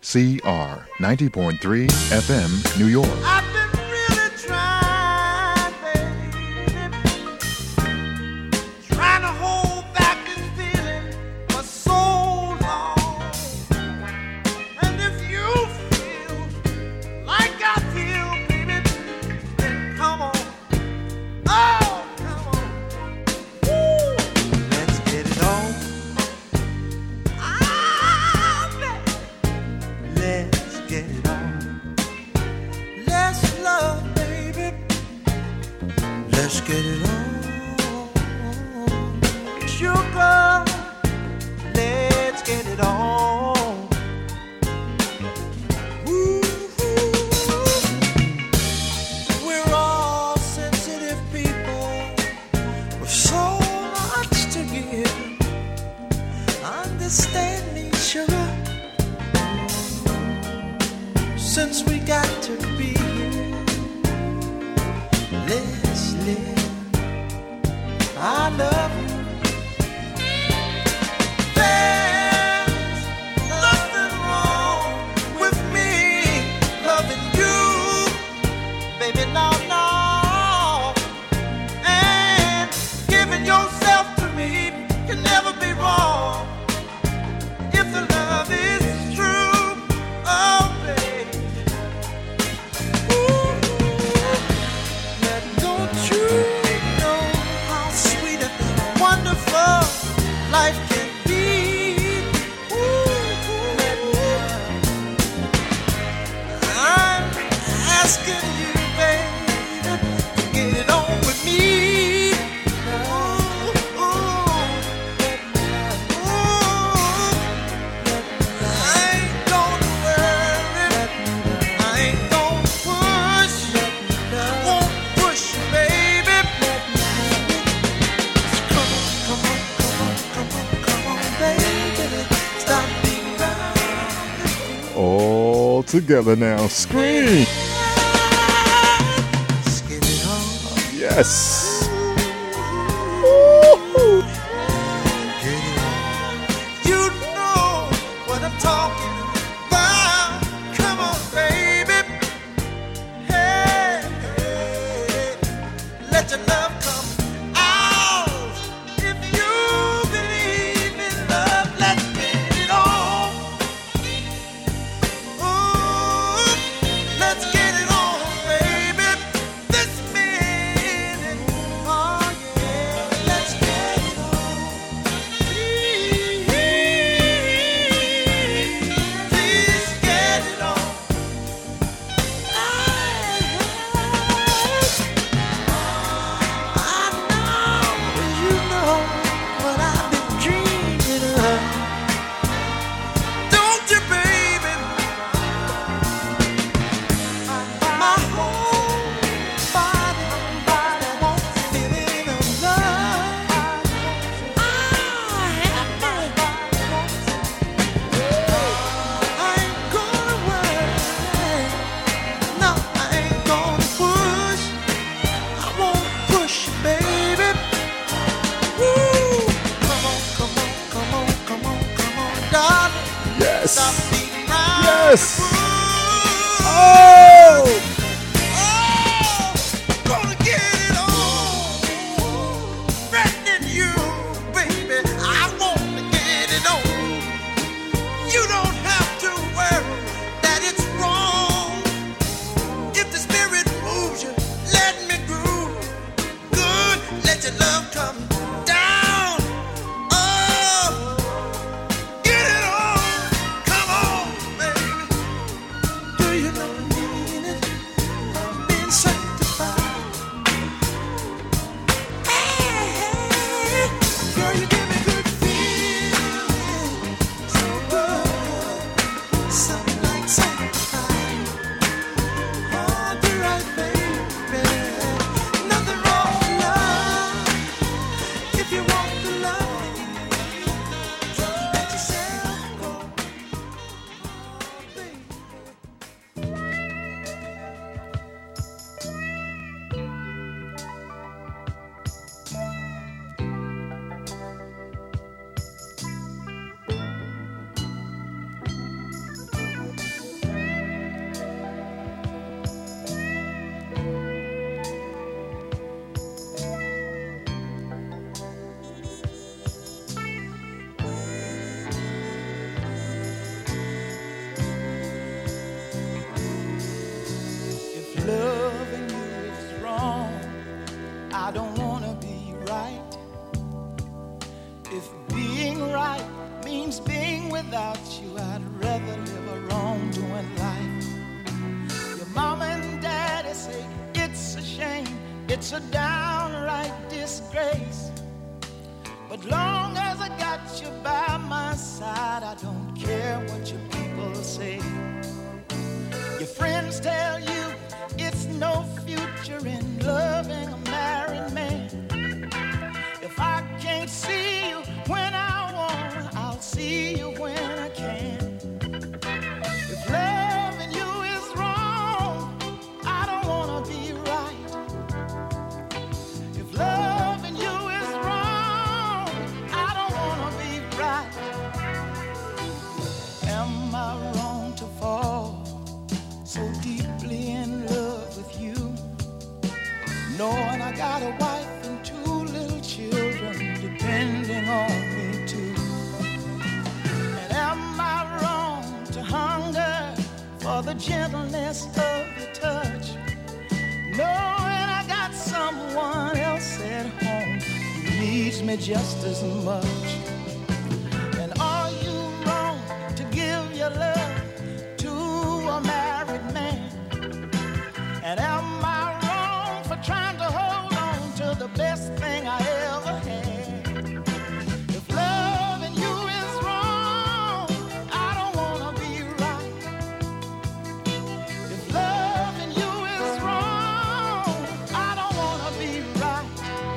WCR 90.3 FM, New York. I've been really trying, baby, trying to hold back this feeling for so long. And if you feel like I feel, baby, then come on. Oh, come on. Woo. Let's get it on. Ah, baby. Let's get it on. Let's love, baby. Let's get it on. Sugar, let's get it on. Ooh, we're all sensitive people with so much to give. Understand me, sugar. Since we got to be here, let's live. I love you. There's nothing wrong with me loving you, baby. No, no. And giving yourself to me can never be wrong if the love is true. Oh, baby. Don't you know how sweet and wonderful life can be? I'm asking you, baby, to get it on with me. I ain't gonna worry, I ain't gonna push, I won't push you, baby. Come on, come on, come on, come on, come on, baby. Stop being around. All together now. Scream. Let's get it on. Yes. Get it on. You know what I'm talking about. Come on, baby. Hey, hey. Let your love come out. If you believe in love, let's get it on. Ooh, let's get it on, baby. This minute, oh yeah, let's get it on. Please get it on. I know you know what I've been dreaming of. Don't you, baby? My whole body wants a feeling of love. I ain't gonna worry. No, I ain't gonna push. I won't push you, baby. Woo! Come on, come on, come on, come on, come on, darling. Yes. Stop beating around Yes. the bush. Oh. Oh, gonna get it on. Threatening you, baby. I want to get it on. You don't have to worry that it's wrong. If the spirit moves you, let me groove. Good, let your love come down. Oh, get it on. Come on, baby. Do you know the meaning of being sanctified? Hey, girl, you give me good feeling. So good, something like sanctified. Oh, do right, baby. Nothing wrong with love. If you want the love, let yourself go. Oh, baby. It's a downright disgrace. But long as I got you by my side, I don't care what your people say. Your friends tell you it's no future in loving a married man. If I can't see you when I want, I'll see you when I can. If loving you is wrong, I don't wanna be right. If loving you is wrong, I don't wanna be right. Am I wrong to fall so deeply in love with you, knowing I got a wife and 2 little children depending on me too? And am I wrong to hunger for the gentleness of your touch, knowing I got someone else at home who needs me just as much? And are you wrong to give your love to a married man? And am I wrong for trying to hold on to the best thing I ever had? If loving you is wrong, I don't wanna be right. If loving you is wrong, I don't wanna be right.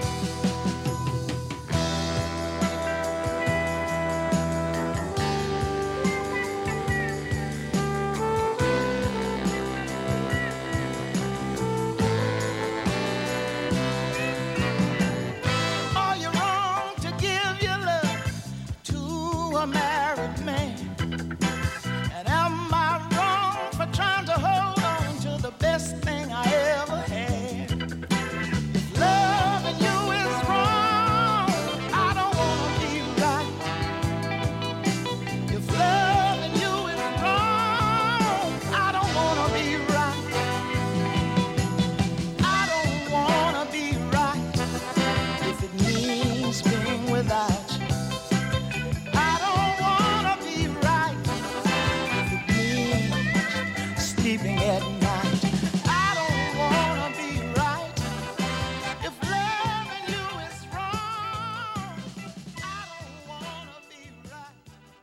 Are you wrong to give your love to a married man? And am I wrong for trying to hold on to the best thing I ever had? If loving you is wrong, I don't wanna be right. If loving you is wrong, I don't wanna be right. I don't wanna be right if it means being without you. I don't wanna be right if it means sleeping at night. I don't wanna be right if loving you is wrong. I don't wanna be right.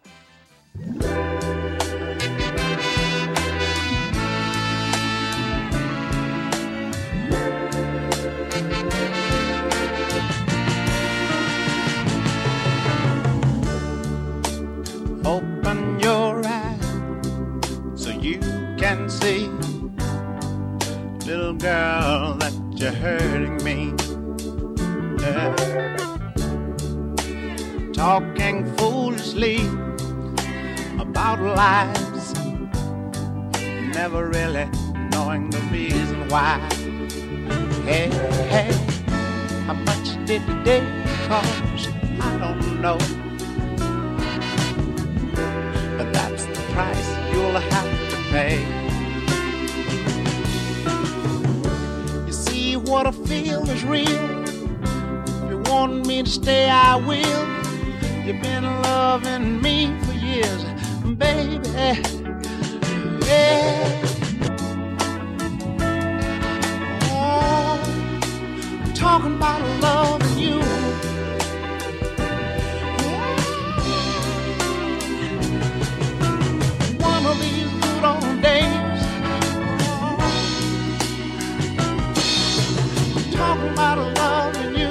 Open your eyes so you can see, little girl, that you're hurting me. Yeah. Talking foolishly about lives, never really knowing the reason why. Hey, hey, how much did the day cost? I don't know. But that's the price you'll have to pay. You see, what I feel is real. If you want me to stay, I will. You've been loving me for years, baby. Yeah. Oh, I'm talking about loving you. One of these good old days, I'm talking about loving you.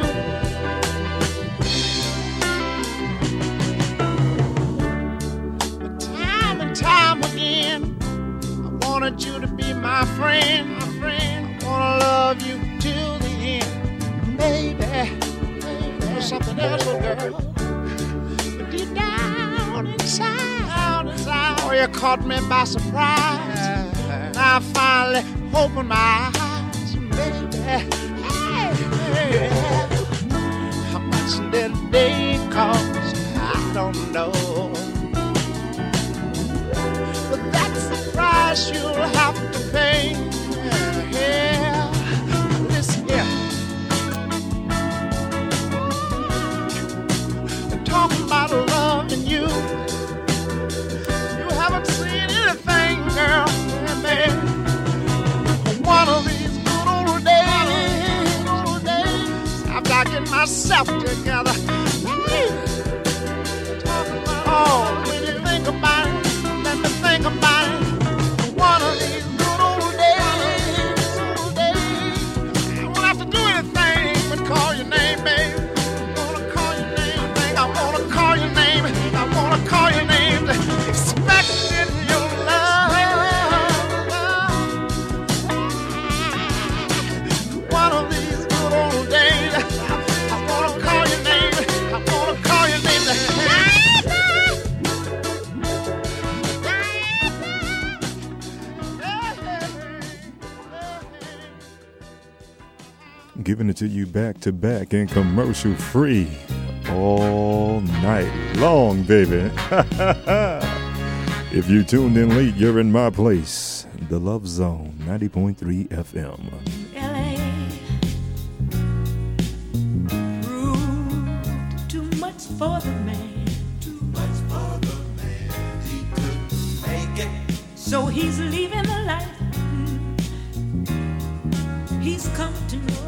But time and time again, I wanted you to be my friend. I wanna love you till the end, baby. There's something else, little girl. But deep down inside, oh, you caught me by surprise. And I finally opened my eyes, baby. Hey, how much did the day cost? I don't know. But that's the price you'll have to pay. Yeah, listen here. I'm talking about loving you. You haven't seen anything, girl, man. One of these good old days, left together. Oh, when you think about it, let me think about it. One of these good old days, I won't have to do anything but call your name, baby. I wanna call your name, I wanna call your name, I wanna call your name, expecting your love. One of these good old days, I wanna call your name, I wanna call your name. Giving it to you back to back and commercial free all night long, baby. If you tuned in late, you're in my place. The Love Zone, 90.3 FM. LA. Rude, too much for the man. Too much for the man. He couldn't make it. So he's leaving the life he's come to know.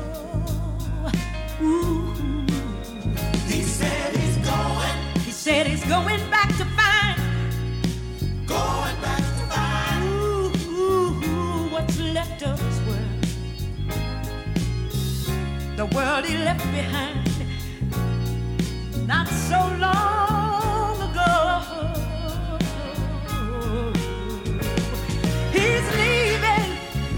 Ooh. He said he's going. He said he's going back to find. Going back to find. Ooh, what's left of his world. The world he left behind not so long ago. He's leaving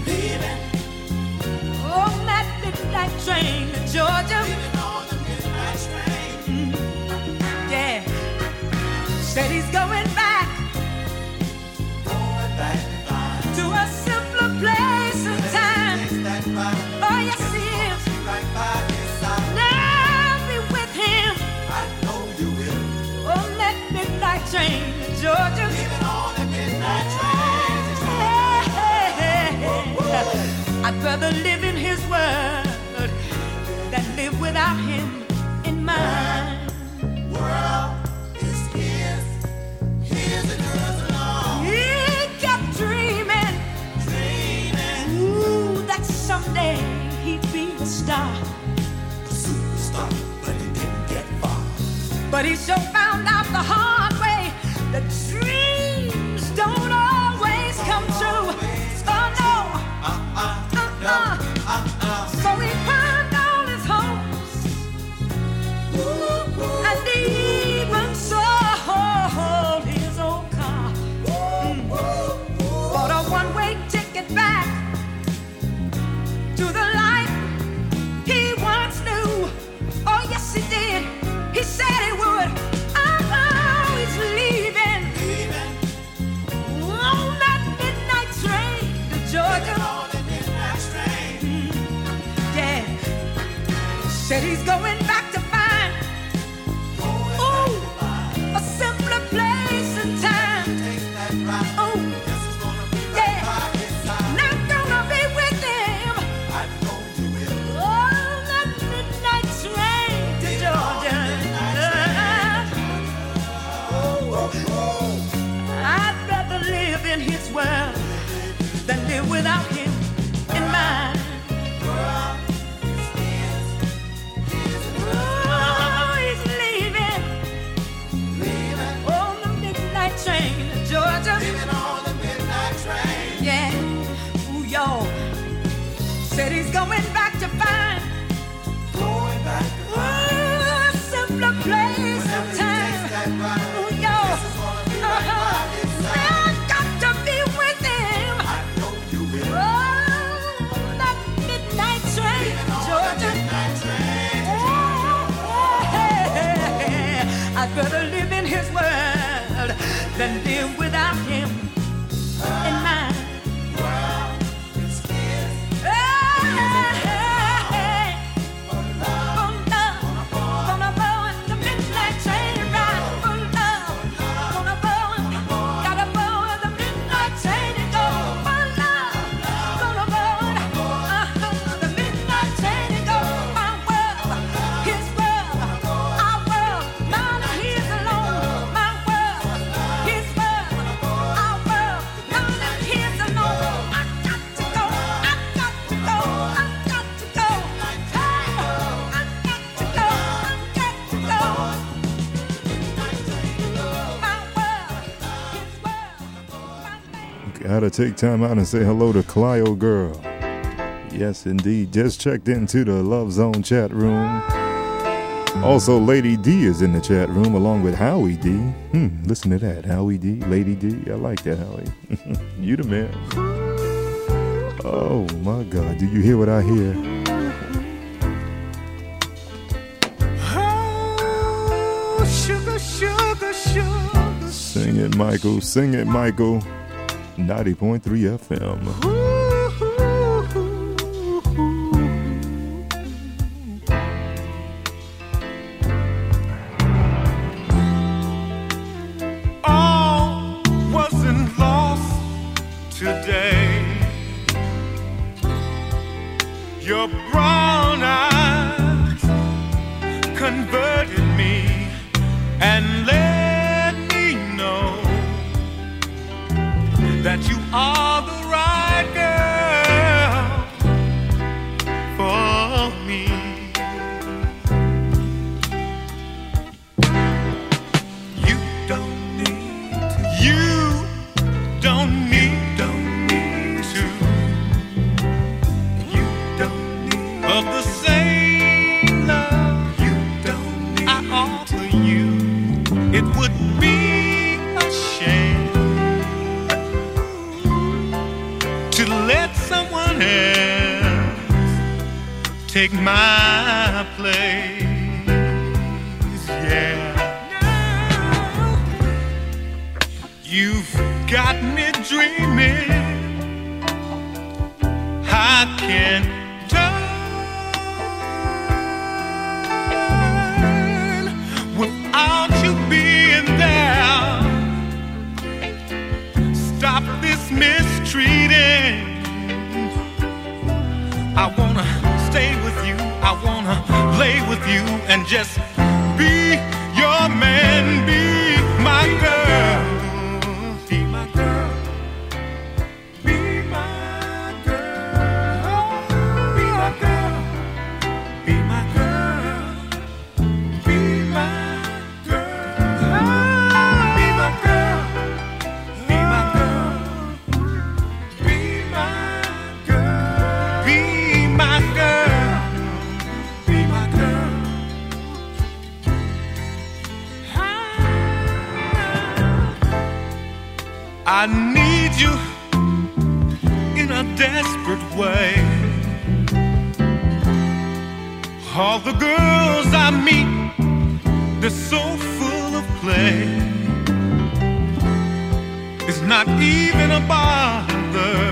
on that midnight train to Georgia. Leaving on the midnight train. Yeah, said he's going back Going back to find. to a simpler place and time. Takes that right. Oh yes, he is. Right by his side. Now be with him I know you will. on that midnight train to Georgia. Leaving on the midnight train. I'd rather live in his world than live without him in mine. World is his. His and hers alone. He kept dreaming, ooh, that someday he'd be a star. A superstar, but he didn't get far. But he sure found out the hard way that dreams don't always come true. Oh no. So he pawned all his hopes and even sold his old car for a one-way ticket back to the life he once knew. Oh yes he did. He said he would. Oh, he's leaving on that midnight train to Georgia. On the midnight train. Yeah, said he's going back to find, ooh, a simpler place and time. Takes that right. Oh, Guess it's gonna be right yeah, by his side. not gonna be with him I know you will. on that midnight train to Georgia. I'd rather live in his world than live without him in mine. Oh, he's leaving on the midnight train to Georgia. Leaving on the midnight train. Yeah, ooh, y'all. Said he's going back to find, Going back to ooh, a simpler place and time. Ooh, y'all. I've got to be with him. I know you will. Oh, that midnight train, Georgia. Midnight train. I'd rather live in his world than live without him in mine. It's his. His world, Gotta take time out and say hello to Clio Girl. Yes, indeed. Just checked into the Love Zone chat room. Also, Lady D is in the chat room along with Howie D. Listen to that. Howie D, Lady D. I like that, Howie. You the man. Oh, my God. Do you hear what I hear? Oh, sugar, sugar, sugar. Sing it, Michael. Sing it, Michael. 90.3 FM. All wasn't lost today. Your brown eyes converted me and let me know that you are the right girl for me. You don't need to. You don't need to. You don't need of the same love. You don't need I offer you. It would be a shame to let someone else take my place. Yeah. You've got me dreaming. I can't turn without you being there. Stop this mistreating. I wanna stay with you. I wanna lay with you and just be your man. Be my girl. Be my girl. Be my girl. Be my girl. Be my girl. Be my girl. Be my girl. Be my girl. Be my girl. Be my girl. Be my girl. I need you in a desperate way. All the girls I meet, they're so full of play. It's not even a bother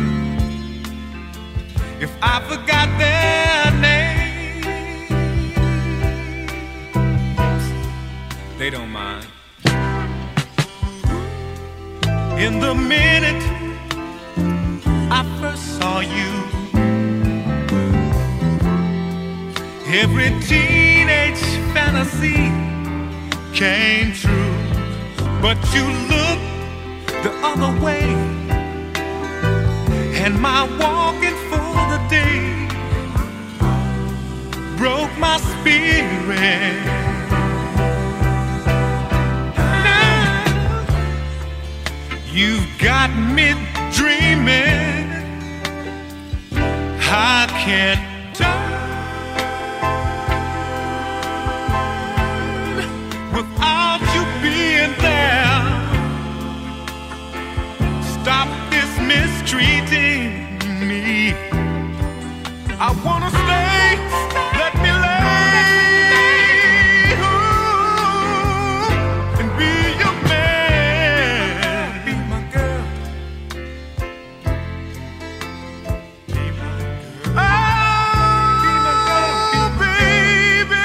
if I forgot their names. They don't mind. In the minute I first saw you, every teenage fantasy came true. But you looked the other way, and my walking for the day broke my spirit. You've got me dreaming. I can't turn without you being there. Stop this mistreating me. I wanna stay. Let me lay and be your man. Be my girl. Be my girl. Oh, be my girl, baby.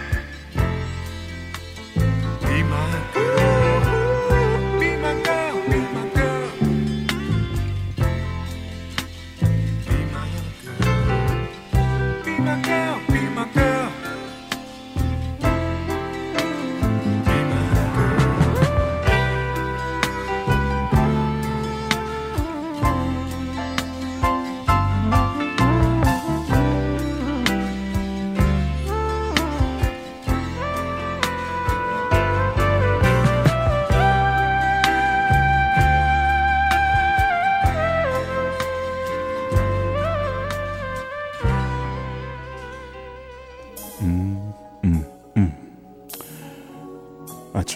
Be my girl. Be my girl. Be my girl. Be my girl.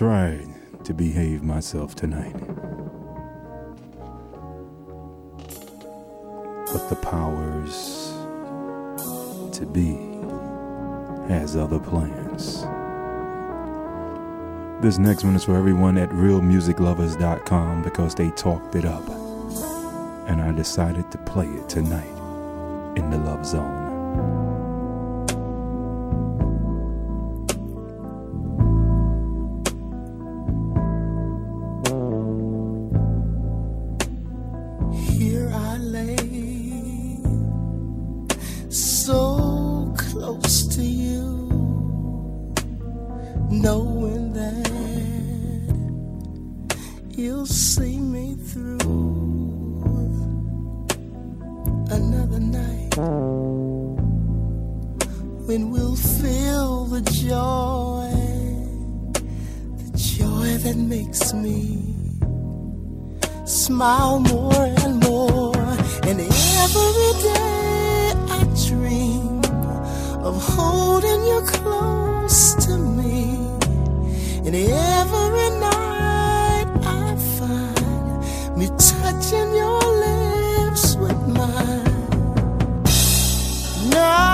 tried to behave myself tonight. But the powers to be has other plans. This next one is for everyone at realmusiclovers.com because they talked it up. And I decided to play it tonight in the Love Zone. Here I lay, so close to you, knowing that you'll see me through another night when we'll feel the joy that makes me smile more and more. And every day I dream of holding you close to me, and every night I find me touching your lips with mine. No,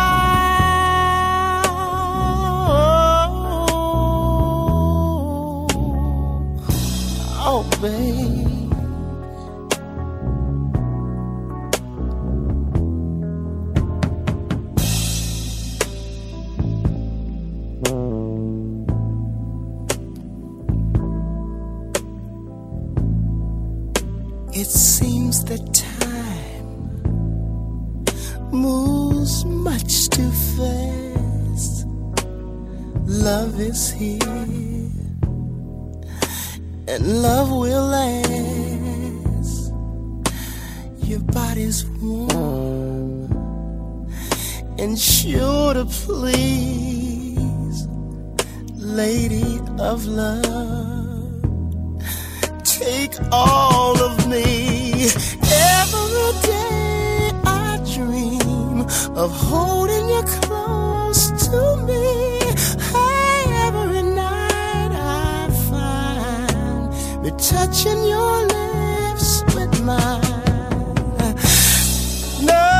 oh babe, it seems that time moves much too fast. Love is here, and love will last. Your body's warm and sure to please, lady of love. Take all of me. Every day I dream of holding you close to me. Hey, every night I find me touching your lips with mine. No,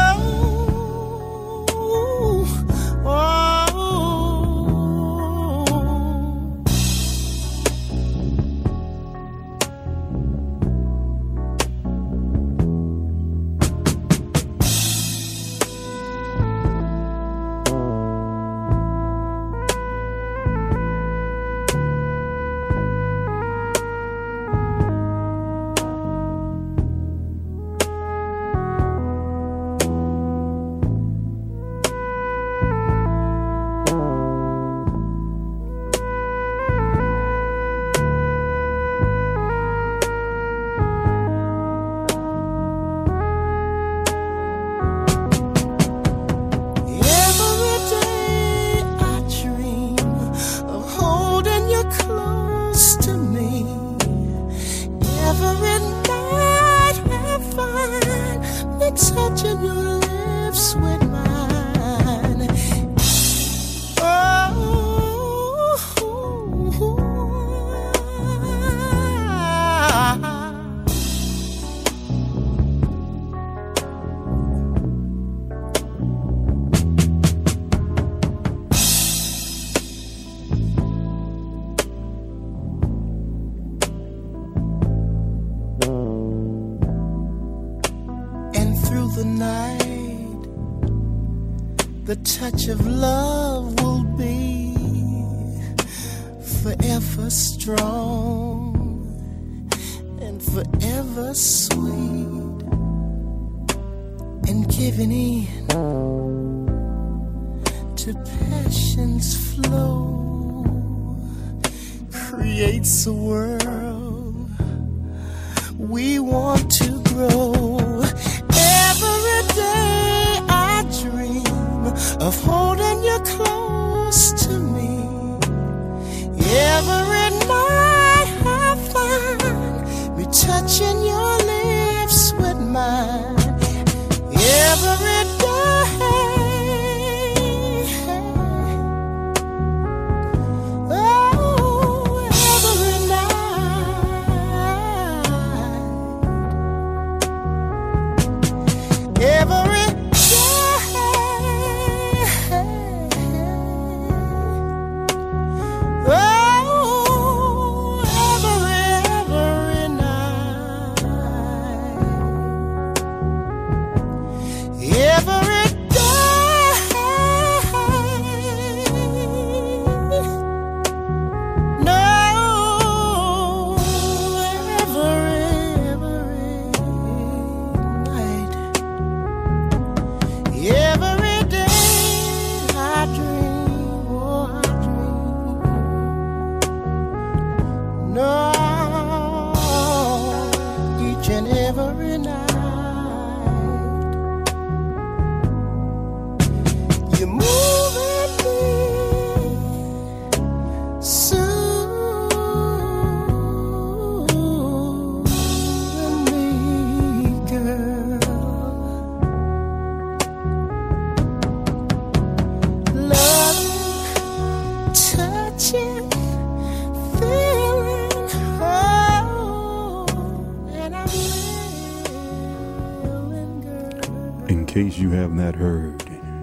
touching your lips with mine. The night, the touch of love will be forever strong and forever sweet, and giving in to passion's flow creates a world we want to grow. Every day I dream of holding you close to me. Every night I find me touching your lips with mine. Every day, oh, every case you have not heard.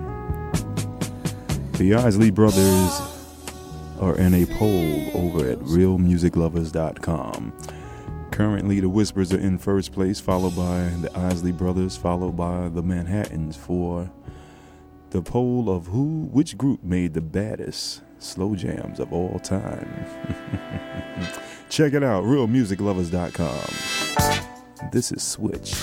The Isley Brothers are in a poll over at realmusiclovers.com. Currently, the Whispers are in first place, followed by the Isley Brothers, followed by the Manhattans for the poll of which group made the baddest slow jams of all time. Check it out, realmusiclovers.com. This is Switch.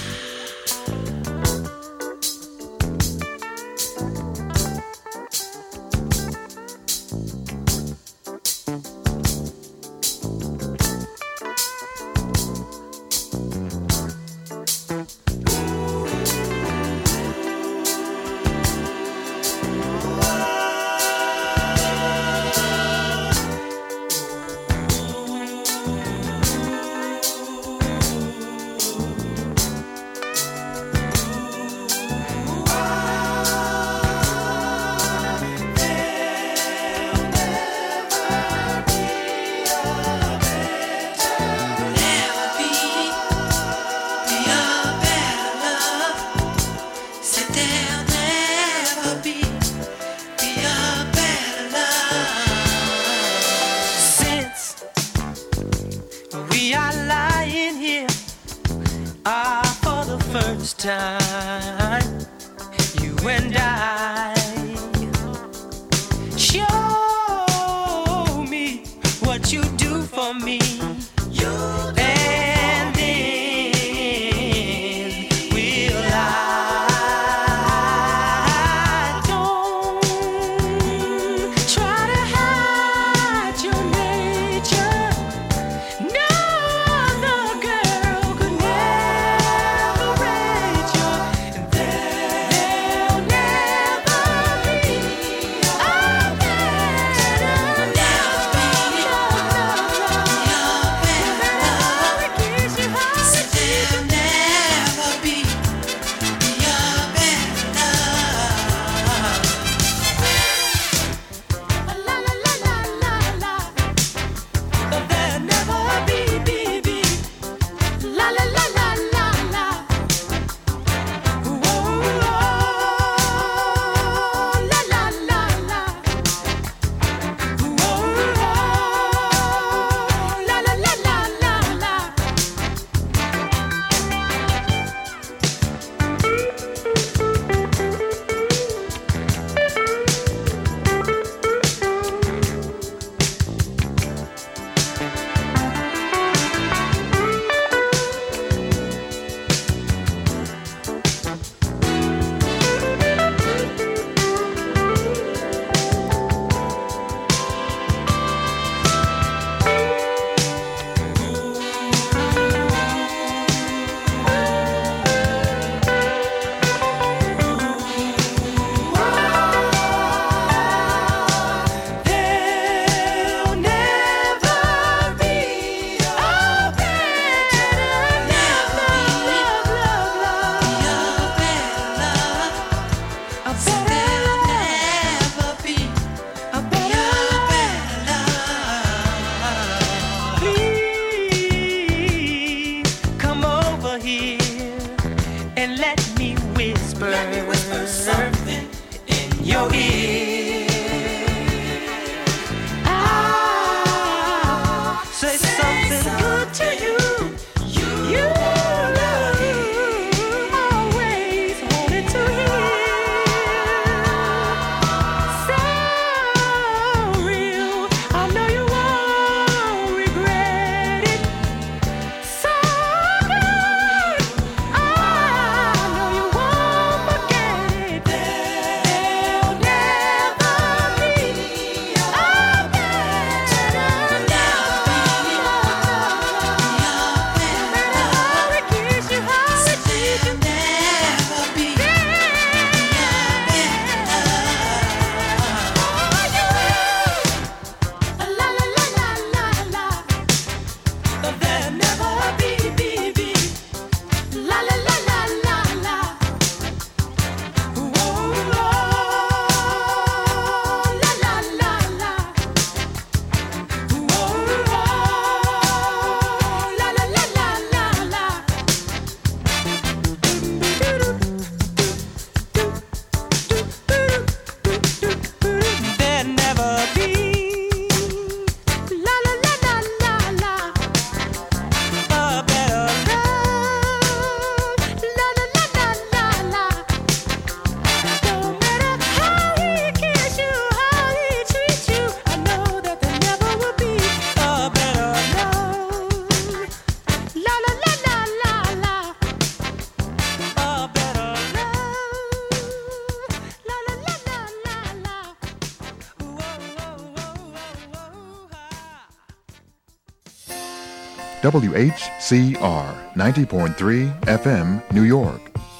WHCR 90.3 FM, New York.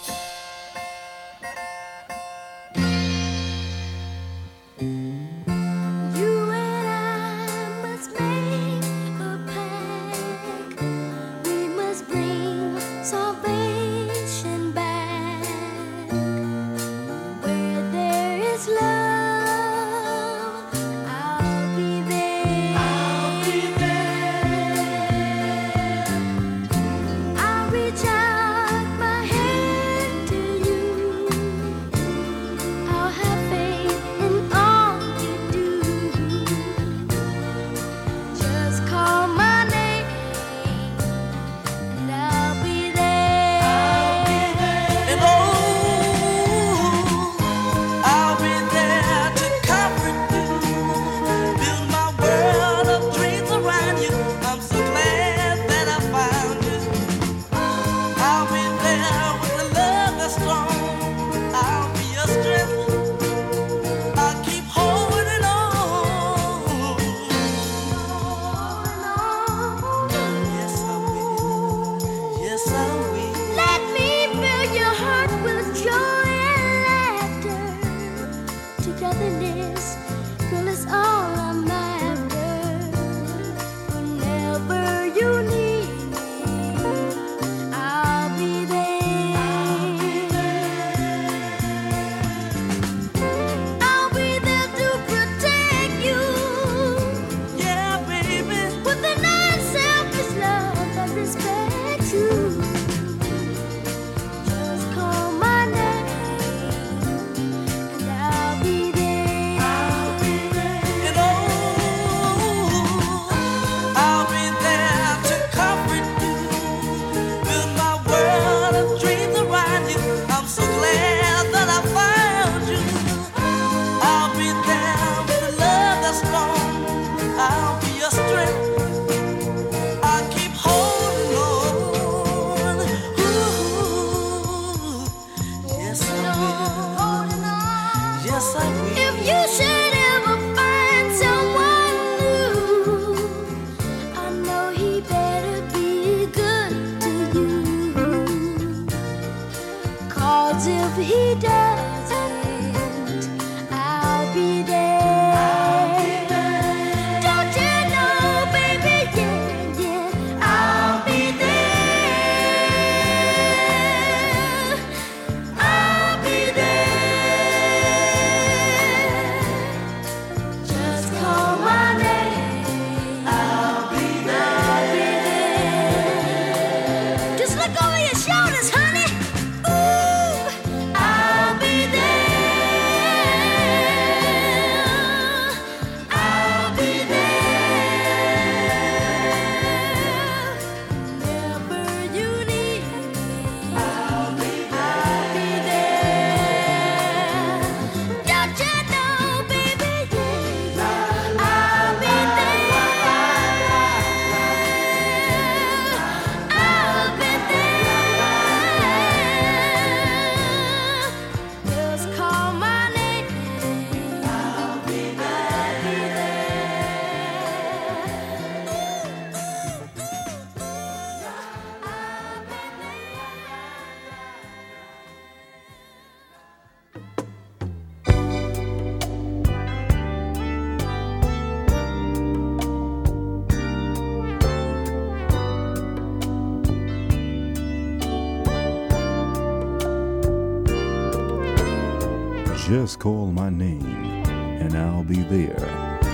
Just call my name and I'll be there.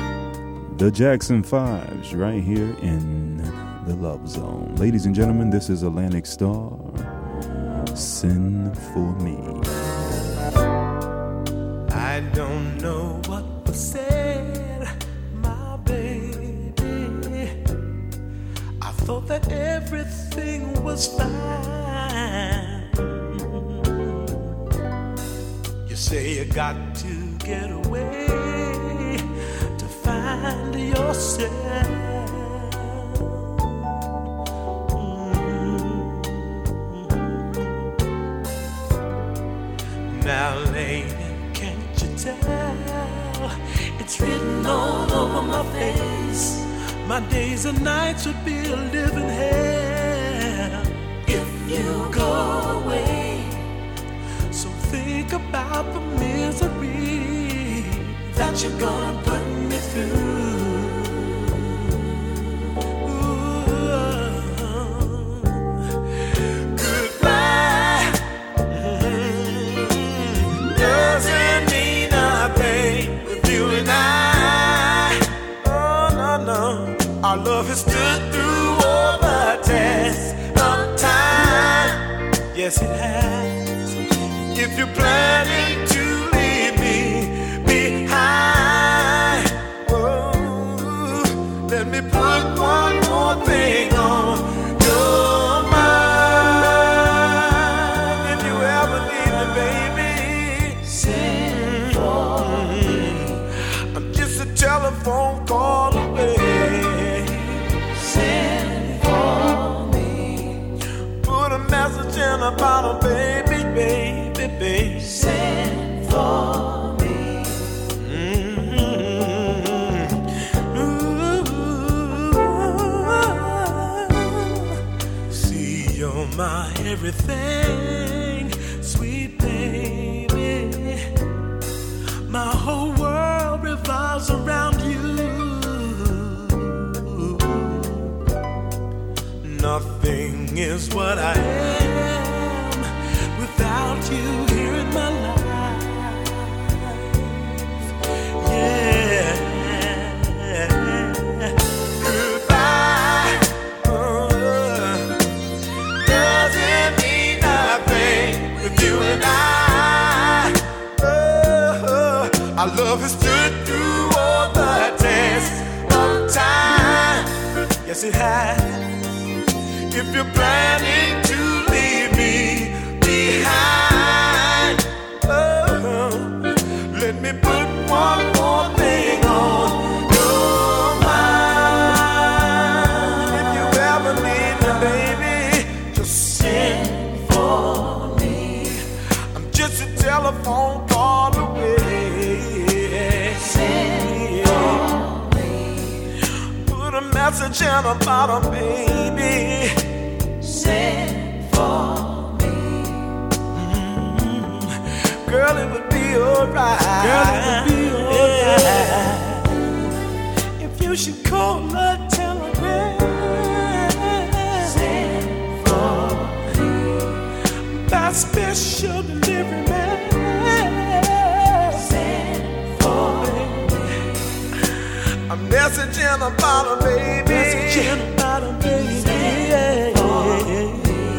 The Jackson 5s right here in the Love Zone. Ladies and gentlemen, this is Atlantic Star. Sin for Me. I don't know what was said, my baby. I thought that everything was fine. Say you got to get away to find yourself. Now, lady, can't you tell? It's written all over my face. My days and nights would be a living hell if you go away. So think about the misery that you're gonna put me through. Goodbye doesn't mean nothing with you and I. Oh no, no, our love has stood through all the tests of time. Yes, it has. If you're planning to leave me behind, oh, let me put one more thing on your mind. If you ever need me, baby, send for me. I'm just a telephone call away. Send for me. Put a message in a bottle, baby, baby. Send for me. See, you're my everything, sweet baby. My whole world revolves around you. Nothing is what I am without you here in my life. Yeah. Goodbye doesn't mean nothing with you and I. Our love has stood through all the tests of time. Yes, it has. If you're planning to leave me behind, oh, let me put one more thing on your mind. If you ever need me, baby, just send for me. I'm just a telephone call away. Send for me. Put a message in a bottle, baby. Send for me. Girl, it would be alright. Girl, it would be alright. If you should call a telegram. Send for me. By special delivery man. Send for me. A message in a bottle, baby. Message in a bottle, baby. Send for me.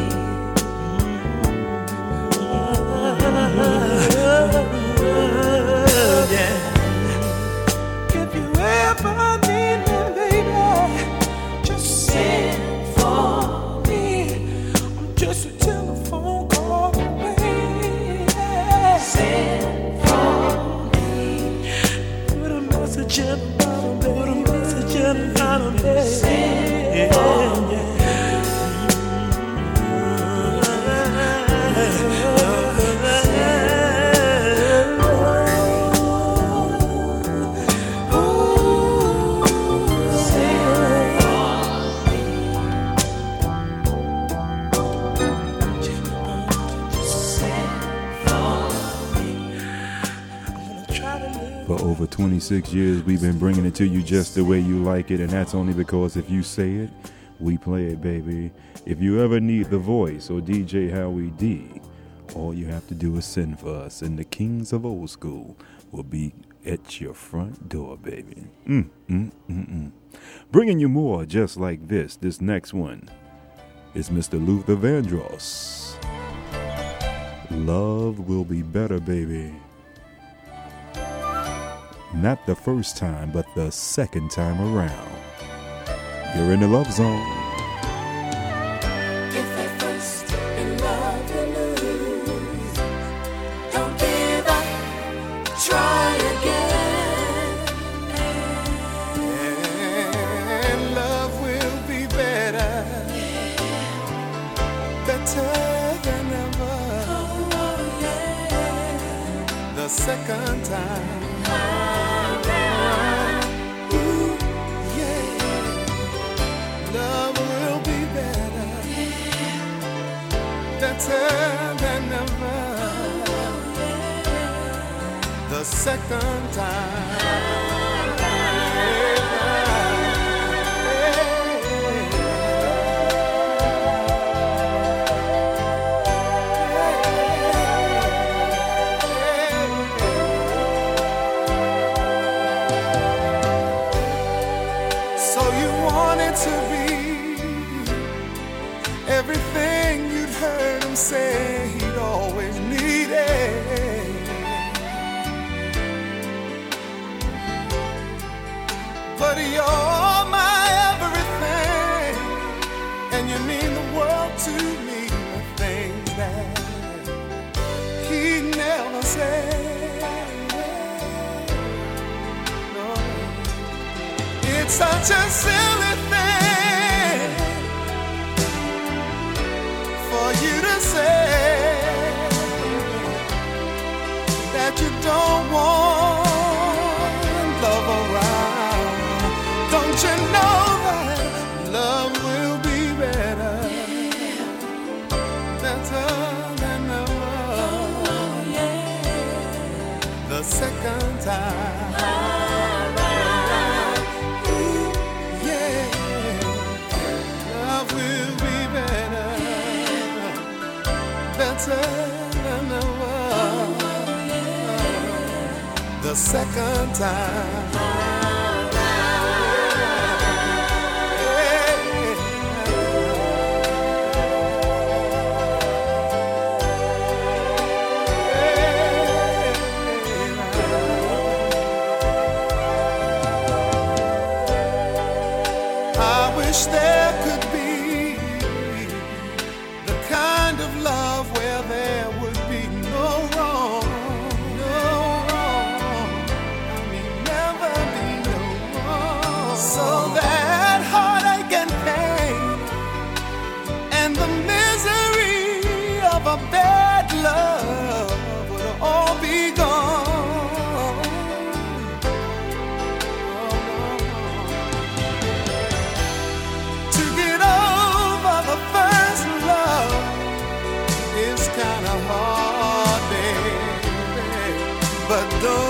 Yeah. If you ever need me, baby, just send for me. I'm just a telephone call away. Send for me. Put a message in the bottom, put a message in the bottom, send for me. For over 26 years, we've been bringing it to you just the way you like it, and that's only because if you say it, we play it, baby. If you ever need the voice or DJ Howie D, all you have to do is send for us, and the Kings of Old School will be at your front door, baby. Bringing you more just like this. This next one is Mr. Luther Vandross. Love will be better, baby. Not the first time, but the second time around. You're in the Love Zone. If at first in love you lose, don't give up, try again. And love will be better, better than ever. Oh, yeah. The second time. Around. Ooh, yeah. better than ever. The second time. So you wanted to be everything you'd heard him say he'd always needed. But you're my everything, and you mean the world to me. The things that he never said. No, it's such a silly thing for you to say that you don't want love around. Don't you know that love will be better, better than love? The second time. Yeah, love will be better, better than love. The second time. There could be the kind of love where there would be no wrong, no wrong. I mean, never be no wrong. So that heartache and pain and the misery of a bad love would all be gone. Kinda hard, baby, but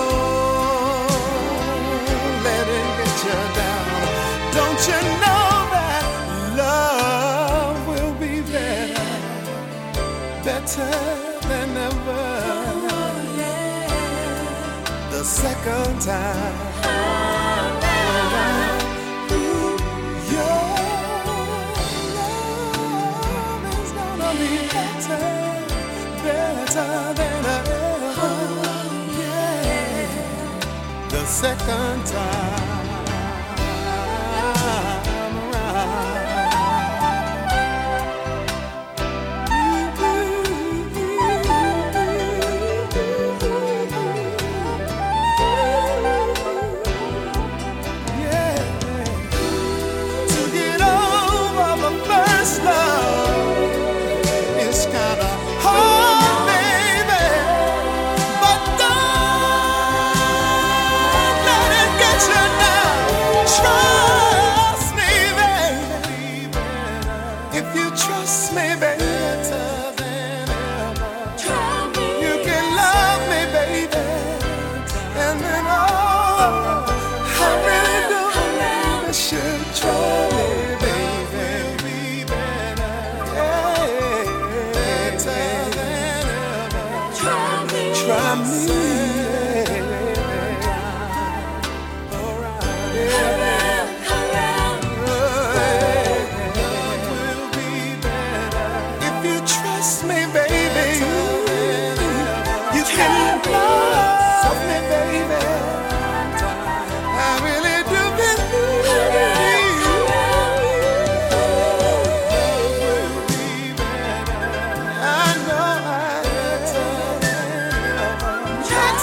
don't let it get you down. Don't you know that love will be better, better than ever? The second time. Your love is gonna be better. Better than ever, yeah. The second time around. Yeah, to get over the first love is kinda hard. Trust me, baby, you can love me, baby, and then I really do. You should try me, baby, better than ever. Try me. Trust me, baby. You can love me, baby. I really do believe will be better. I know I better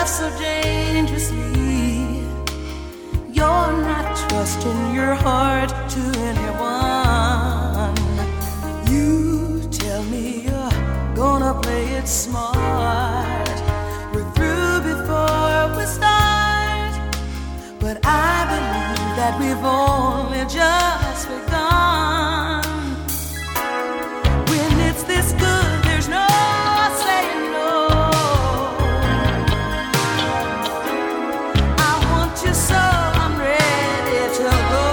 love so dangerously. You're not trusting your heart to anyone. You tell me you're gonna play it smart. We're through before we start, but I believe that we've only just begun. When it's this good, there's no saying no. I want you so I'm ready to go.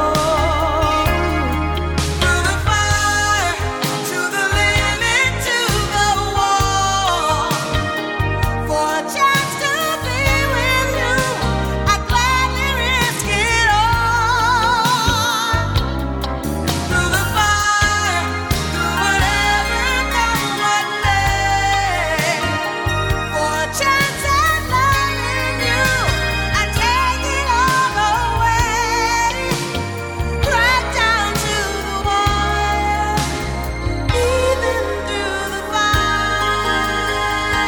Through the fire, to the limit, to the wall. For a chance to be with you, I'd gladly risk it all. Through the fire, through whatever comes what may. For a chance at loving you, I'd take it all away. Right down to the wire, even through the fire.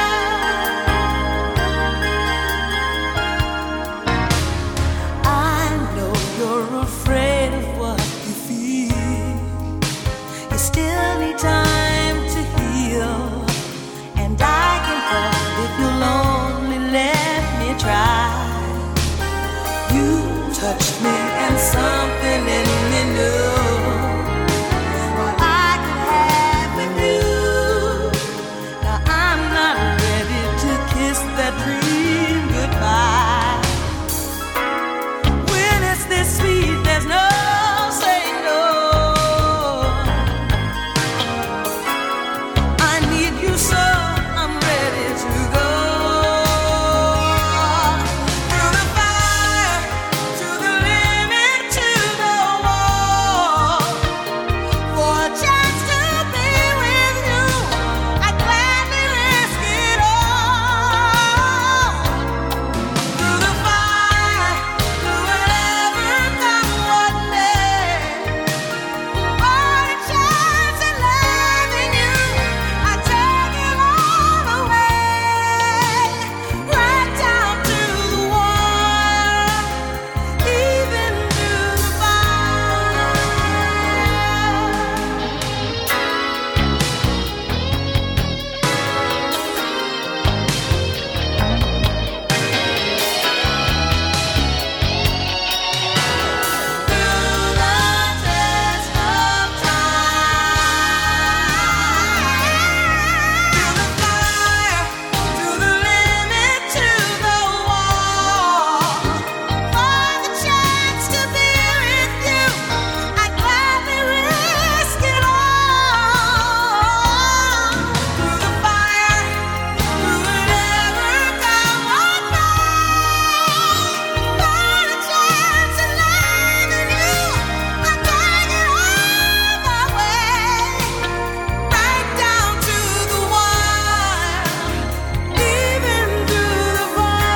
I know you're afraid of what you feel. You still need time to heal, and I can help if you'll only let me try. You touched me and something in me knew what I could have with you. Now I'm not ready to kiss that dream goodbye. When it's this sweet, there's no saying no. I need you so I'm ready to go. Through the fire, to the limit, to the wall. For a chance to be with you, I'd gladly risk it all. Through the fire, through whatever comes what may. For a chance at loving you, I take it all away. Right down to the wire, even through the fire. Through the test of time. Through the fire, to the limit, to the wall. For the chance to be with you, I'd gladly risk it all. Through the fire, through whatever comes what may. For a chance at loving you, I'd take it all away. Right down to the wire, even through the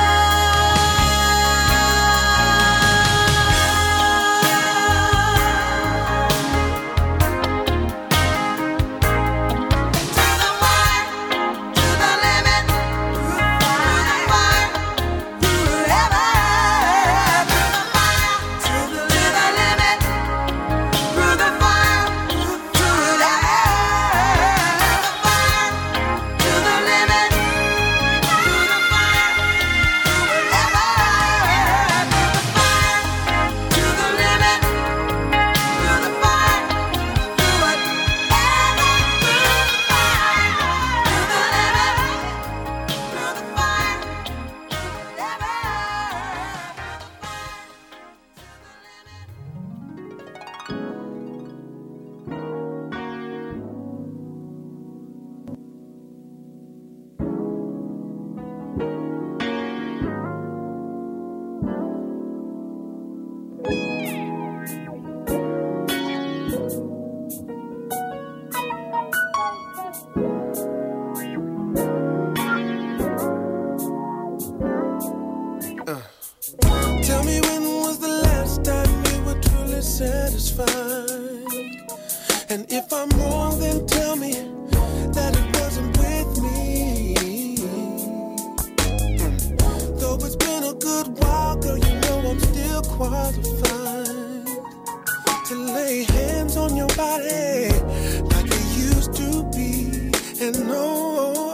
Tell me, when was the last time you were truly satisfied? And if I'm wrong, then tell me that it wasn't with me. qualified to lay hands on your body like it used to be. And no,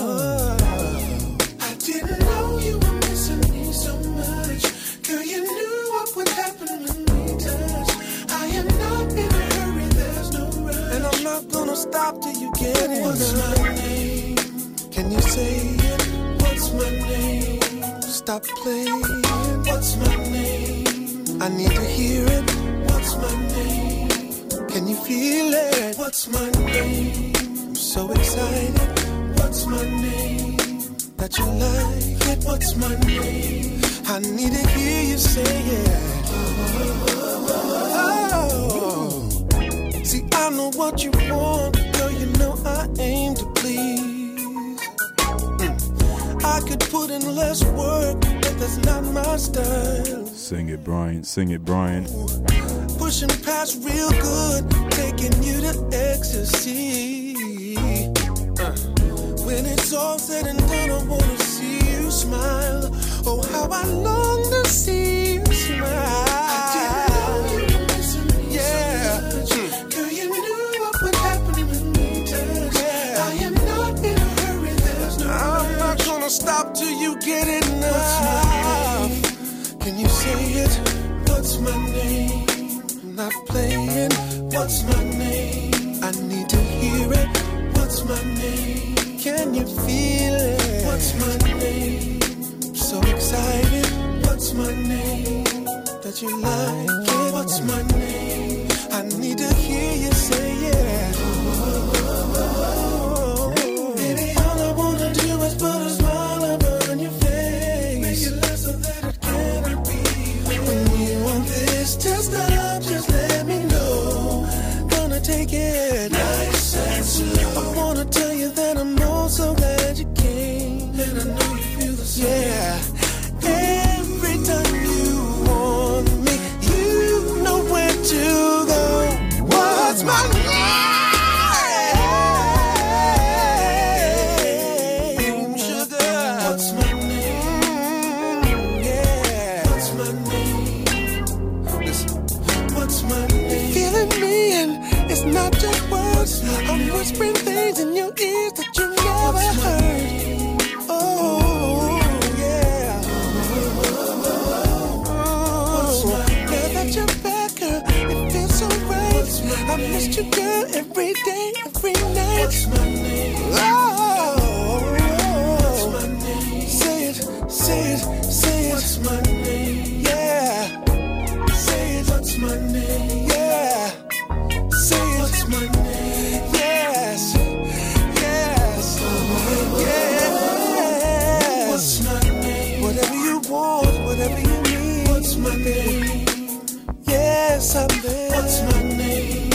I didn't know you were missing me so much. Girl, you knew what would happen when we touch. I am not in a hurry, there's no rush. And I'm not gonna stop till you get it. What's my name? Can you say it? What's my name? Stop playing. What's my name? I need to hear it. What's my name? Can you feel it? What's my name? I'm so excited. What's my name? That you like it. What's my name? I need to hear you say it. Oh. See, I know what you want, girl. You know I aim to please. I could put in less work, but that's not my style. Sing it, Brian. Sing it, Brian. Pushing past real good, taking you to ecstasy. When it's all said and done, I wanna see you smile. Oh, how I long to see you smile. I didn't know you were missing me so much. Girl, you knew what would happen when we touch. Yeah. I am not in a hurry, there's no I'm not gonna stop till you get enough. Can you say it? What's my name? I'm not playing. What's my name? I need to hear it. What's my name? Can you feel it? What's my name? I'm so excited. What's my name? That you like it. What's my name? I need to hear you say it. Baby, all I wanna do is put a smile upon your face. Make it last so that it cannot be. When you want this to stop, just let me know. Gonna take it nice and slow. I wanna tell you that I'm so glad you came. And I know you feel the same. Yeah. Every time you want me, you know where to go. What's my name? Sugar. What's my name? Yeah. What's my name? Listen. What's my name? Feeling me and it's not just words. I'm whispering things in your ears that you never heard. Oh, yeah. Oh, now that you're back, girl, it feels so right. I missed you, girl, every day, every night. What's my name? Oh, what's my name? Say it, say it, say it. What's my name? Yeah. Say it, what's my name? Yeah. Say it, what's my name? Yes. What's my name? Whatever you want, whatever you need. What's my name? Yes, I'm there. What's my name?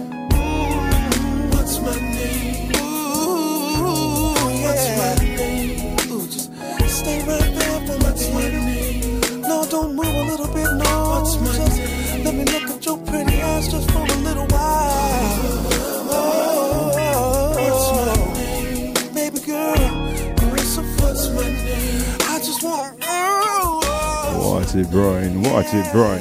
What's my name? Ooh, yeah. What's my name? Ooh, just stay right there for what's my name? No, don't move a little bit, no. What's my name? Let me look at your pretty eyes just for a little while. What's my name? Baby girl, you're so what's my name? I just wanna Watch it, Brian. Watch it, Brian.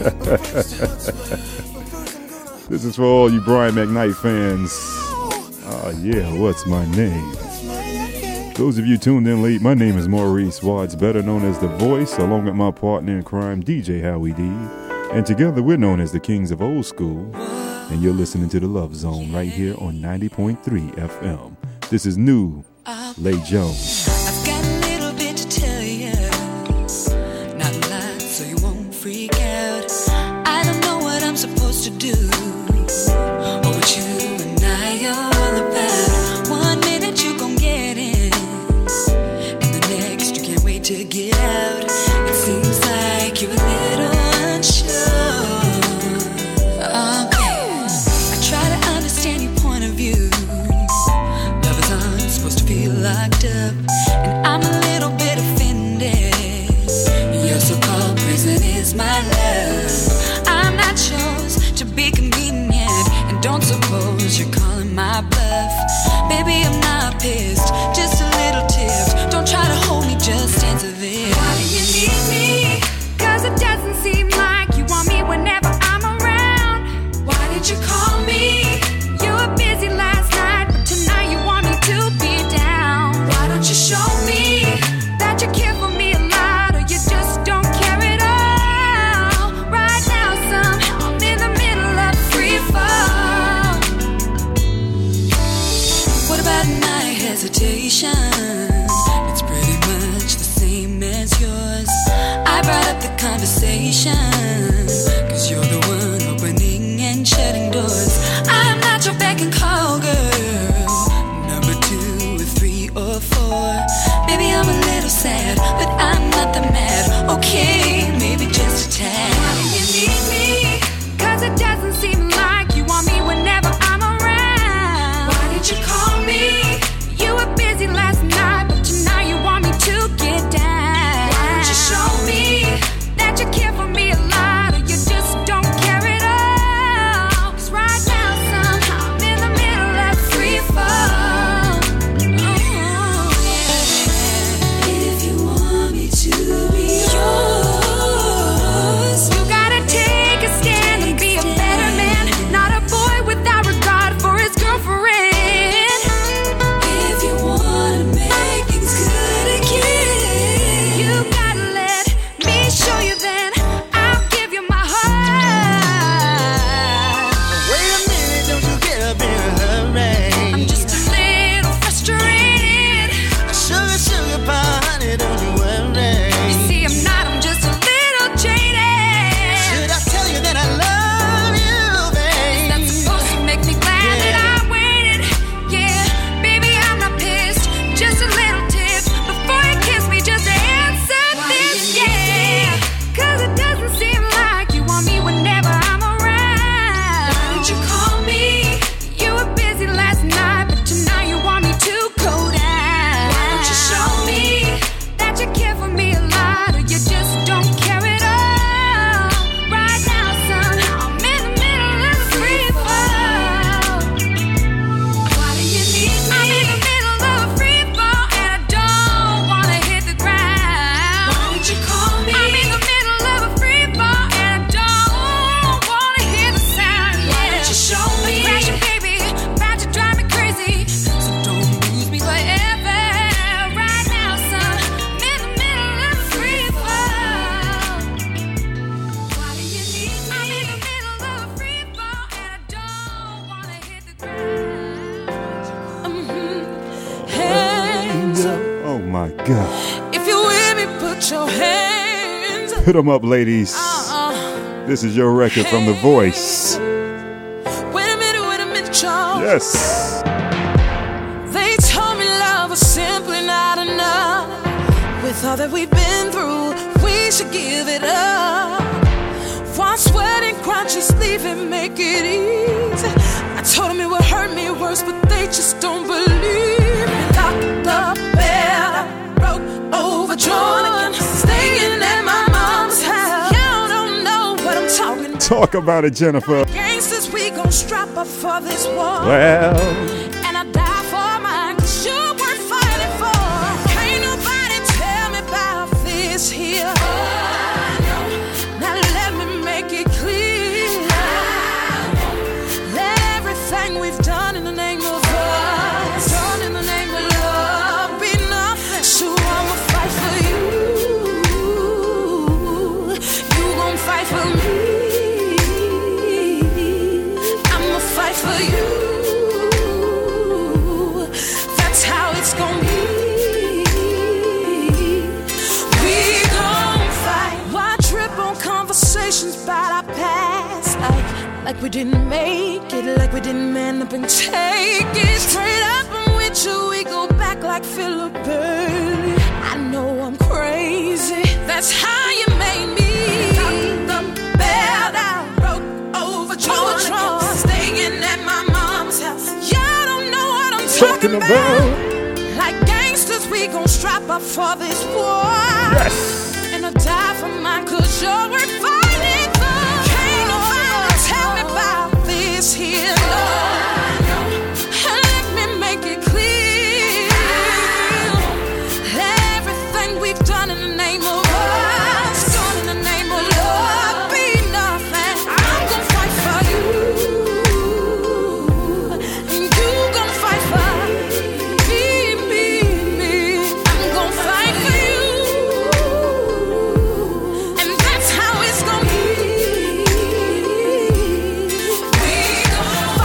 This is for all you Brian McKnight fans. Yeah, what's my name? Those of you tuned in late, my name is Maurice Watts, better known as The Voice, along with my partner in crime, DJ Howie D. And together we're known as the Kings of Old School. And you're listening to The Love Zone right here on 90.3 FM. This is new, Lay Jones. I've got a little bit to tell you, not a lot, so you won't freak out. I don't know what I'm supposed to do, or what you and I are all about. 1 minute you gon' get in, and the next you can't wait to get out. It seems like you're a little unsure. Okay, I try to understand your point of view. Lovers aren't supposed to feel locked up, and I'm a little bit offended. Your so-called prison is my love. I'm not yours to be convenient, and don't suppose you're calling my bluff. Baby, I'm not pissed, just a little tipped. Don't try to hold me, just answer this. situation. It's pretty much the same as yours. I brought up the conversation, 'cause you're the one opening and shutting doors. I'm not your beck and call girl, number 2 or 3 or 4. Maybe I'm a little sad, but I'm not that mad. Okay, maybe just a tad. Why do you need me? 'Cause it doesn't seem like you want me whenever I'm around. Why did you call me? You were busy last night, but now you want me to get down. Why don't you show me that you care for me a lot, or you just don't care at all? 'Cause right now somehow I'm in the middle of free fall. If you want me to be yours, You gotta take a stand and be a better man, not a boy without regard for his girlfriend. if you wanna make things good again, You gotta let me show you, then I'll give you my heart. Wait a minute, don't you get up in a hurry. I'm just a little frustrated. Sugar, sugar pie, honey, don't you worry. You see, I'm not, I'm just a little jaded. Should I tell you that I love you, babe? That's supposed to make me glad that I waited. Yeah, baby, I'm not pissed. Just a little tip before you kiss me. Just answer this, yeah. 'Cause it doesn't seem like you want me whenever I'm around. why did you call me? You were busy last night, but tonight you want me to go down. Why don't you show me that you care for me a lot, or you just don't care at all? Right now, somehow I'm in the middle of free fall. Why do you need me? I'm in the middle of a free fall, and I don't wanna hit the ground. Why did you call me? I'm in the middle of a free fall, and I don't wanna hear the sound. Why don't you show me? Crashing, baby, about to drive me crazy, so don't lose me forever. Right now, son, I'm in the middle of a free fall. Why do you need me? I'm in the middle of a free fall, and I don't wanna hit the ground. Hands up. Oh my God. If you're with me, put your hands up. Put them up, ladies. This is your record from The Voice. Wait a minute, Charles. Yes. They told me love was simply not enough. With all that we've been through, we should give it up. One sweating, crunchy, sleep and make it easy. I told them it would hurt me worse, but they just don't believe me. Locked up, bed, broke, overdrawn, staying at my mom's house. Y'all don't know what I'm talking about. Talk about it, Jennifer. Gangsters, we gon' strap up for this war. Well, And I die for mine, 'cause you're worth fighting for. Can't nobody tell me about this here. Now let me make it clear. Let everything we've done in the name of us, done in the name of love, be nothing. So I'ma fight for you. You gon' fight for me. I'ma fight for you. That's how it's gon' be. We gon' fight. Why trip on conversations about our past? Like we didn't make it, like we didn't man up and take it. Straight up and with you, we go back like Philip Burley. I know I'm crazy. That's how you made me. Bailed out, broke, overdrawn, staying at my mom's house. Y'all don't know what I'm talking about. Like gangsters, we gon' strap up for this war. yes. And I die for mine, 'cause you're worth fighting for. Can't nobody tell me about this here love. And let me make it clear. Let everything we've done in the name of us, done in the name of love, be nothing. I'm gon' fight for you. And you gon' fight for me. I'm gon' fight for you. And that's how it's gon' be. We gon'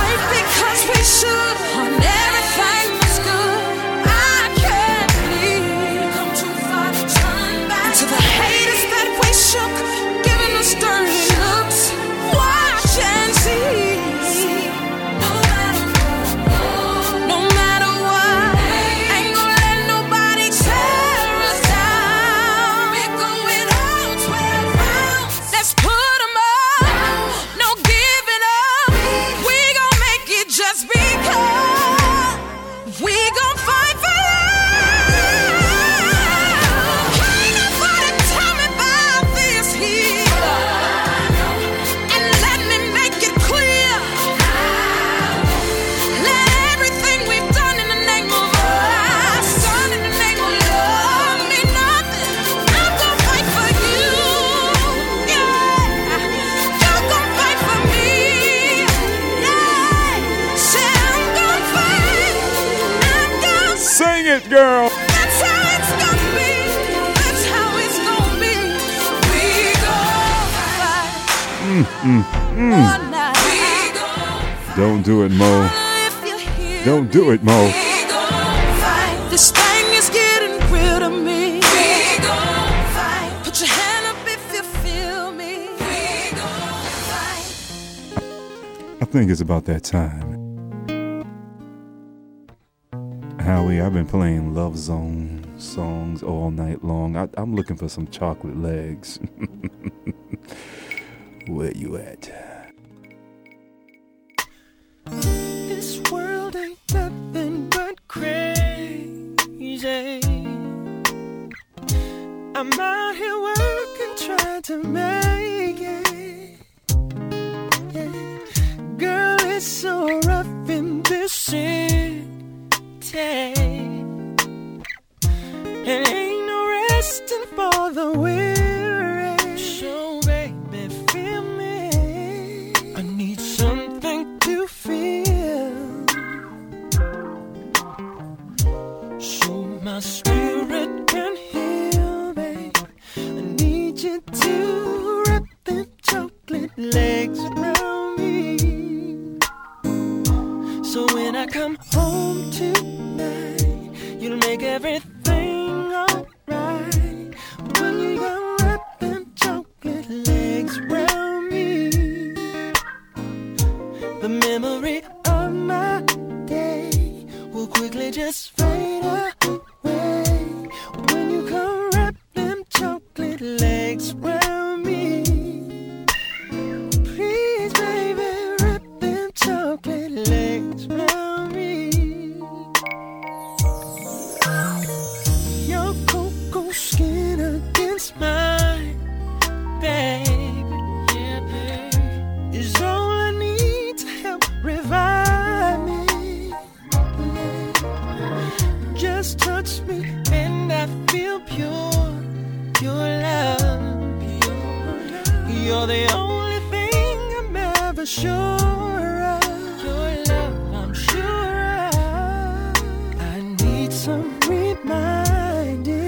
girl. That's how it's gonna be. That's how it's gonna be. We gon' fight all night. We gon' Don't do it, Mo. if you hear Don't do it, Mo. we gon' fight. This thing is getting real to me. We gon' fight. Put your hand up if you feel me. We gon' fight. I think it's about that time. Howie, I've been playing Love Zone songs all night long. I'm looking for some chocolate legs. Where you at? This world ain't nothing but crazy. I'm out here working, trying to make it. Yeah. Girl, it's so rough in this city. And ain't no resting for the weary. So baby, feel me. I need something to feel, so my spirit can heal, babe. I need you to wrap them chocolate legs around me, so when I come home tonight, you'll make everything alright. When you gonna wrap them chocolate legs around me, the memory of my day will quickly just fade away. When you come wrap them chocolate legs around me, please baby, wrap them chocolate legs around me. Your cocoa skin against mine, baby, yeah, baby, is all I need to help revive me. Yeah. Just touch me and I feel pure, pure love. You're the only thing I'm ever sure of. Your love, I'm sure of. I need some reminding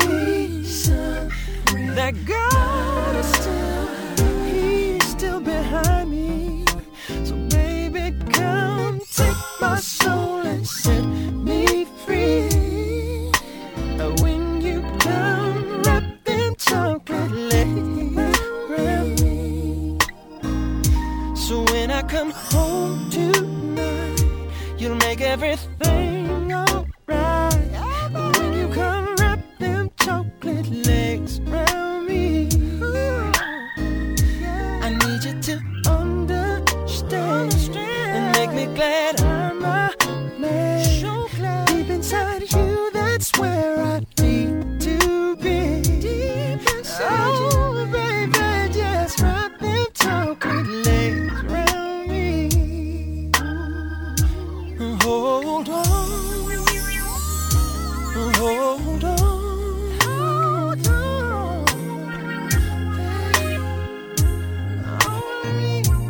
that God is still, He's still behind me. So baby, come take my soul and set me free. When you come, wrap them chocolate legs around me, so when I come home tonight, you'll make everything alright. When you come, wrap them chocolate legs around me. I need you to understand and make me glad I'm a man. Deep inside you, that's where I need to be. Deep inside you, baby, just wrap them chocolate legs around me. Hold on, hold on, hold on. Only you,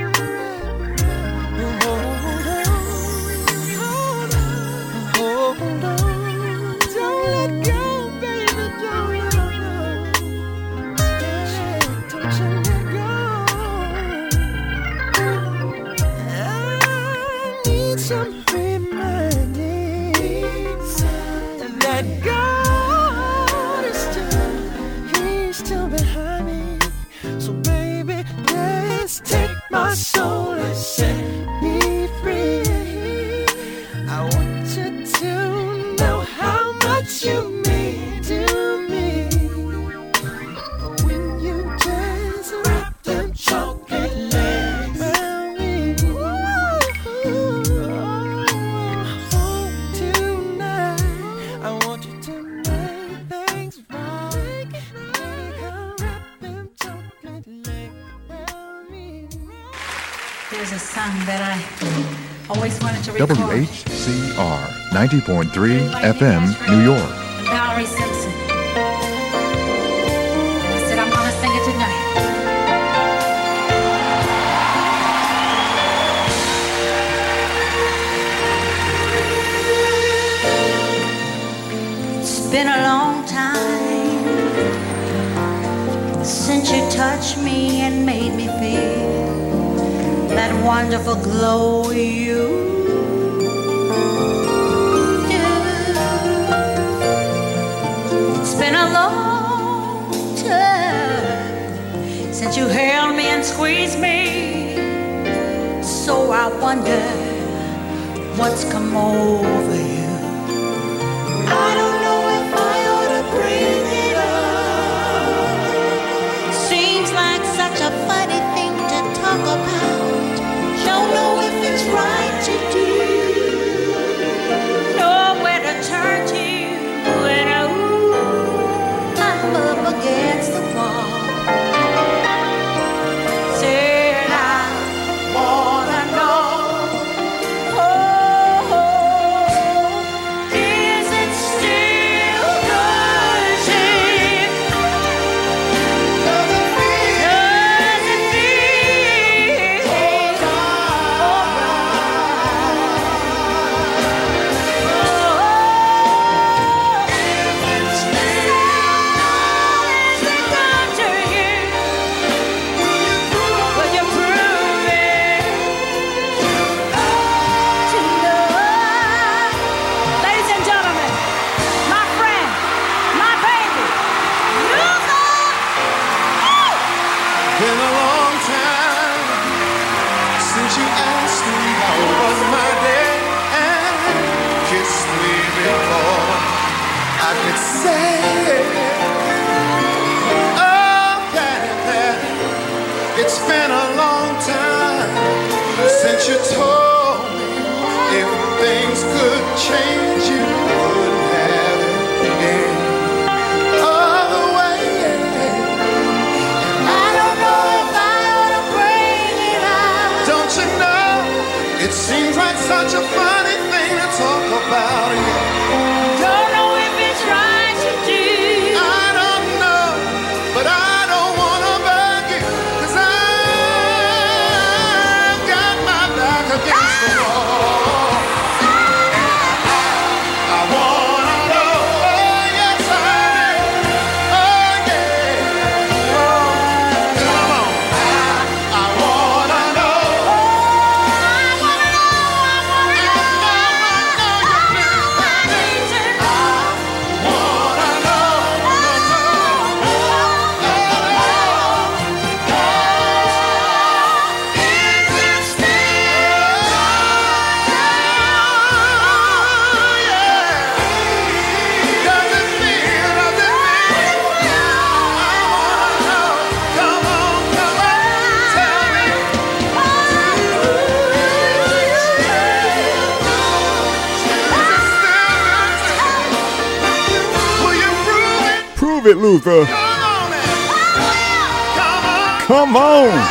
hold on. Don't let go, baby, don't let go. Yeah, don't you let go. I need some reminding that God is still, He's still behind me. So baby, just take my soul and set me free. I want you to know how much you mean to me. When you just wrap them chocolate legs around me. Tonight, I want you to make things right. Come wrap them chocolate legs around me. There's a song that I always wanted to record. WHCR 90.3 FM, New York. Valerie Simpson. I said, I'm gonna sing it tonight. long time since you touched me and made me feel that wonderful glow you do. It's been a long time since you held me and squeezed me, so I wonder what's come over you. I don't know if I ought to bring it up. Seems like such a funny thing to talk about. Don't know if it's right to do. Nowhere to turn to when I'm up against the wall. Said I wanna know. It's been a long time since you told me if things could change, you wouldn't have it any other way. And I don't know if I ought to bring it up. Don't you know? It seems like such a funny thing to talk about. Don't know if it's right to do. I don't know, but I don't want to bug you. Against the wall. I wanna know, oh yes I do, oh yeah. Come on, I wanna know, I wanna Prove it, Luther. Come on.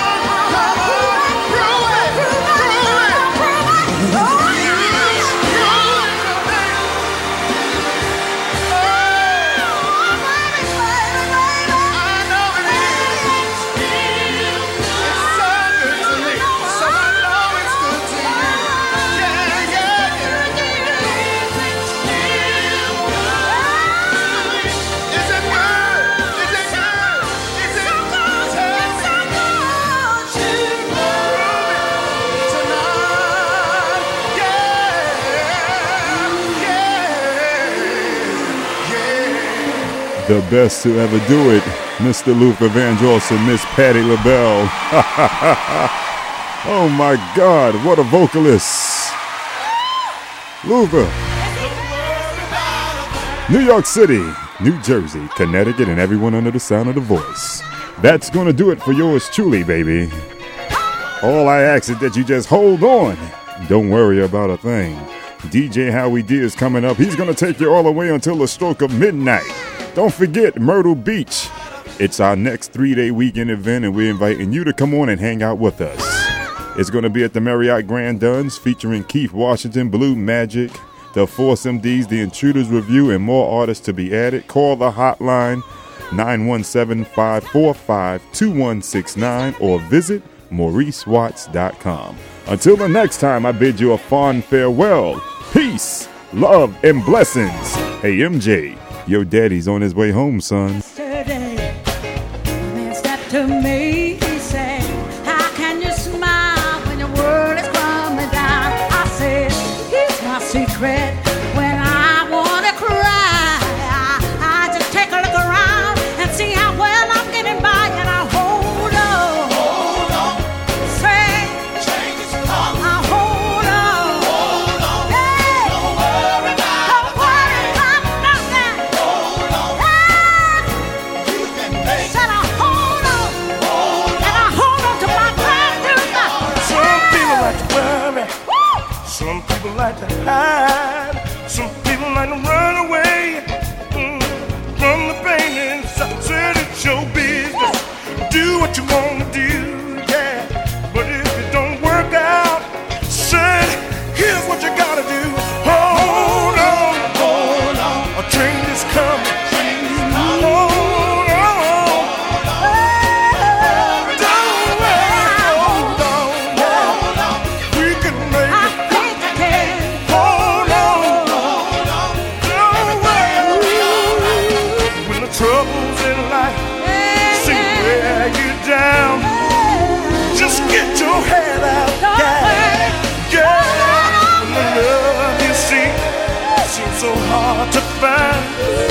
The best to ever do it, Mr. Luther Vandross and Miss Patti LaBelle. Oh my God, what a vocalist. Luther. New York City, New Jersey, Connecticut, and everyone under the sound of the voice. That's gonna do it for yours truly, baby. All I ask is that you just hold on. Don't worry about a thing. DJ Howie D is coming up. He's gonna take you all the way until the stroke of midnight. Don't forget Myrtle Beach. It's our next 3-day weekend event, and we're inviting you to come on and hang out with us. It's going to be at the Marriott Grand Dunes, featuring Keith Washington, Blue Magic, the Force MDs, the Intruders Review, and more artists to be added. Call the hotline 917-545-2169 or visit MauriceWatts.com. Until the next time, I bid you a fond farewell. Peace, love, and blessings. Hey, MJ. Your daddy's on his way home, son. Yesterday, a man stepped to me. He said, "How can you smile when your world is crumbling down?" I said, "Here's my secret. When I wanna cry, I just take a look around and see how well I'm getting by, and I hold on. Hold on, Say, change is coming. I hold on. Hold on, Hey, don't worry about don't worry about nothing. Hold on, Hey, you can make it. said I hold on, and I hold on to my plan too. Some people like to worry, Woo! some people like to hide, some people like to run away from the pain inside. Said it's your business, do what you want to do, yeah. But if it don't work out, said here's what you gotta do. Hold on, a change is coming. Hold on, don't worry, hold on, we can make I it. think I can. Hold on, don't worry. When the troubles in life seem to wear you down, just get your head out, yeah. When the love you seek seems so hard to find,